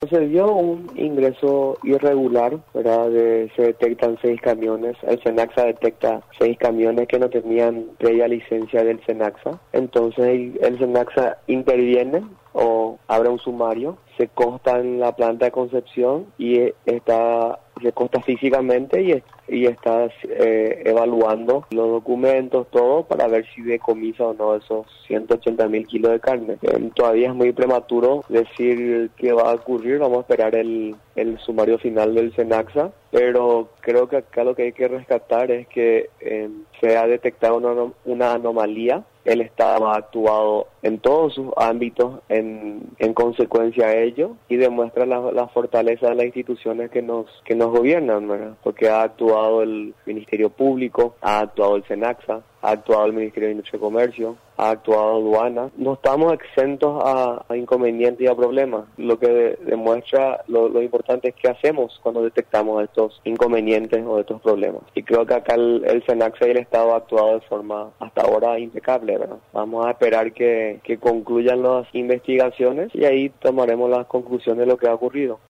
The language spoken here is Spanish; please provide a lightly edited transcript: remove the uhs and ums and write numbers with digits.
Se dio un ingreso irregular, ¿verdad? Se detectan 6 camiones. El SENACSA detecta 6 camiones que no tenían previa licencia del SENACSA. Entonces el SENACSA interviene o abre un sumario, se consta en la planta de Concepción y se consta físicamente y está evaluando los documentos, todo, para ver si decomisa o no esos 180.000 kilos de carne. Todavía es muy prematuro decir qué va a ocurrir, vamos a esperar el sumario final del SENACSA, pero creo que acá lo que hay que rescatar es que se ha detectado una anomalía. El Estado ha actuado en todos sus ámbitos en consecuencia a ello y demuestra la fortaleza de las instituciones que nos gobiernan, ¿verdad? Porque ha actuado el Ministerio Público, ha actuado el SENACSA, ha actuado el Ministerio de Industria y Comercio, ha actuado aduana. No estamos exentos a inconvenientes y a problemas. Lo que demuestra lo importante es qué hacemos cuando detectamos estos inconvenientes o estos problemas. Y creo que acá el SENACSA y el Estado ha actuado de forma hasta ahora impecable, ¿verdad? Vamos a esperar que concluyan las investigaciones y ahí tomaremos las conclusiones de lo que ha ocurrido.